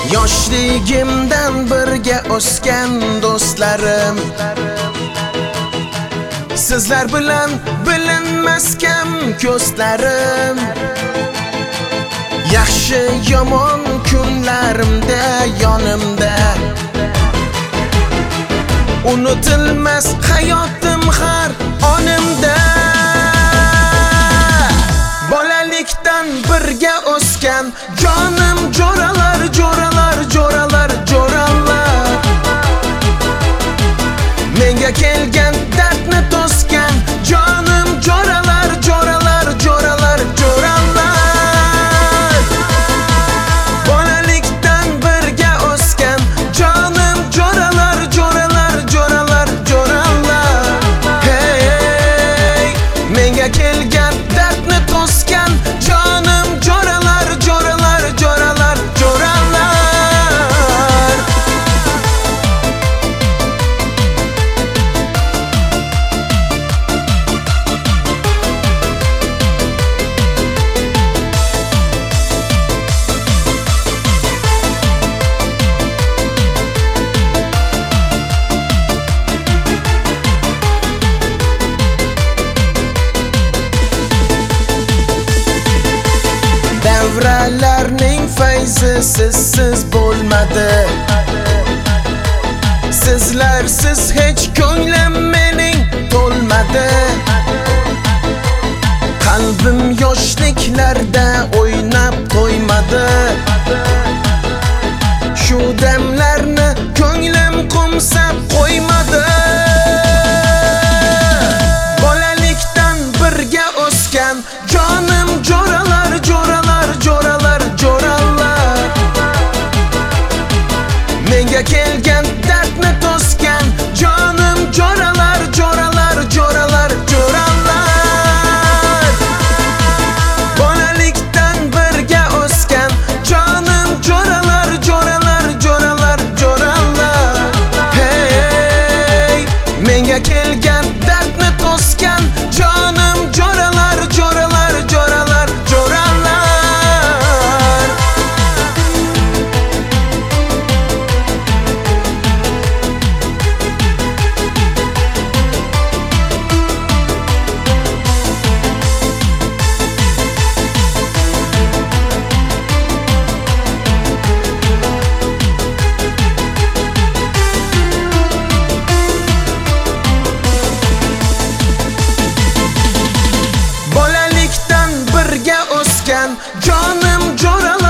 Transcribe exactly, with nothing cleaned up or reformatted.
Yoshligimdan birga o'sgan do'stlarim, sizlar bilan bilinmas kam ko'zlarim. Yaxshi yomon kunlarimda yonimda, unutilmas hayotim har onimda. Bolalikdan birga o'sgan jonim jo'ralar, jo'ralar, jo'ralar, jo'ralar. Menga kelgan dardni to'sgan jonim jo'ralar, jo'ralar, jo'ralar, jo'ralar. Bolalikdan birga o'sgan jonim jo'ralar, jo'ralar, jo'ralar, jo'ralar. Hey, hey, menga kelgan dardni to'sgan jonim jo'ralar, jo'ralar, jo'ralar, jo'ralar. Davralarning fayzi sizsiz bo'lmadi, sizlarsiz hech ko'nglim mening to'lmadi. Qalbim yoshliklarda o'ynab to'ymadi, shu damlarni ko'nglim qo'msab qo'ymadi. Bolalikdan birga o'sgan jonim jo'ralar, jo'ralar, jo'ralar, jo'ralar. Menga kelgan dardni to'sgan jonim jo'ralar, jo'ralar, jo'ralar, jo'ralar. Bolalikdan birga o'sgan jonim jo'ralar, jo'ralar, jo'ralar, jo'ralar. Hey, hey, menga kelgan dardni to'sgan jonim jo'ralar, jo'ralar, jo'ralar, jo'ralar. Bolalikdan birga o'sgan jonim jo'ralar.